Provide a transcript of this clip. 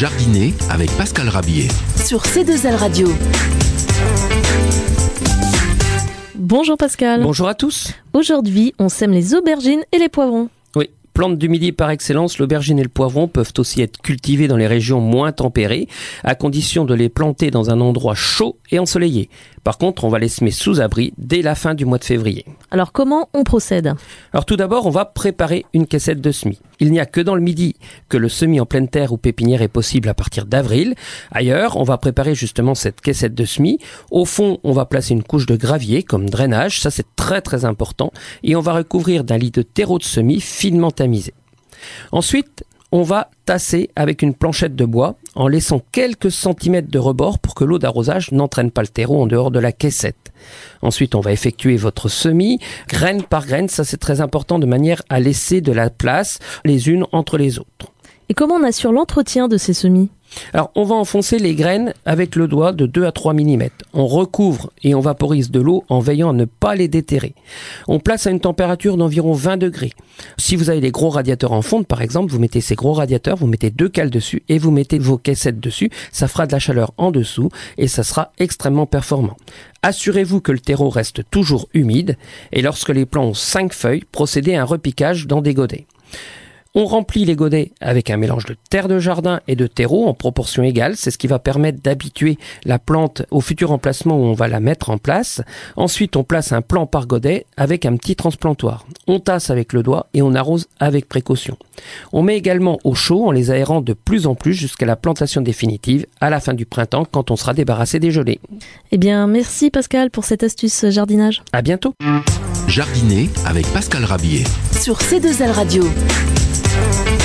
Jardiner avec Pascal Rabier sur C2L Radio. Bonjour Pascal. Bonjour à tous. Aujourd'hui, on sème les aubergines et les poivrons. Oui, plantes du midi par excellence, l'aubergine et le poivron peuvent aussi être cultivés dans les régions moins tempérées, à condition de les planter dans un endroit chaud et ensoleillé. Par contre, on va les semer sous abri dès la fin du mois de février. Alors comment on procède ? Alors tout d'abord, on va préparer une caissette de semis. Il n'y a que dans le midi que le semis en pleine terre ou pépinière est possible à partir d'avril. Ailleurs, on va préparer justement cette caissette de semis. Au fond, on va placer une couche de gravier comme drainage, ça c'est très très important. Et on va recouvrir d'un lit de terreau de semis finement tamisé. Ensuite, on va tasser avec une planchette de bois en laissant quelques centimètres de rebord pour que l'eau d'arrosage n'entraîne pas le terreau en dehors de la caissette. Ensuite, on va effectuer votre semis, graine par graine, ça c'est très important, de manière à laisser de la place les unes entre les autres. Et comment on assure l'entretien de ces semis ? Alors, on va enfoncer les graines avec le doigt de 2 à 3 mm. On recouvre et on vaporise de l'eau en veillant à ne pas les déterrer. On place à une température d'environ 20 degrés. Si vous avez des gros radiateurs en fonte, par exemple, vous mettez ces gros radiateurs, vous mettez 2 cales dessus et vous mettez vos caissettes dessus. Ça fera de la chaleur en dessous et ça sera extrêmement performant. Assurez-vous que le terreau reste toujours humide et lorsque les plants ont 5 feuilles, procédez à un repiquage dans des godets. On remplit les godets avec un mélange de terre de jardin et de terreau en proportion égale. C'est ce qui va permettre d'habituer la plante au futur emplacement où on va la mettre en place. Ensuite, on place un plant par godet avec un petit transplantoir. On tasse avec le doigt et on arrose avec précaution. On met également au chaud en les aérant de plus en plus jusqu'à la plantation définitive à la fin du printemps quand on sera débarrassé des gelées. Eh bien, merci Pascal pour cette astuce jardinage. À bientôt. Jardiner avec Pascal Rabier Sur C2L Radio.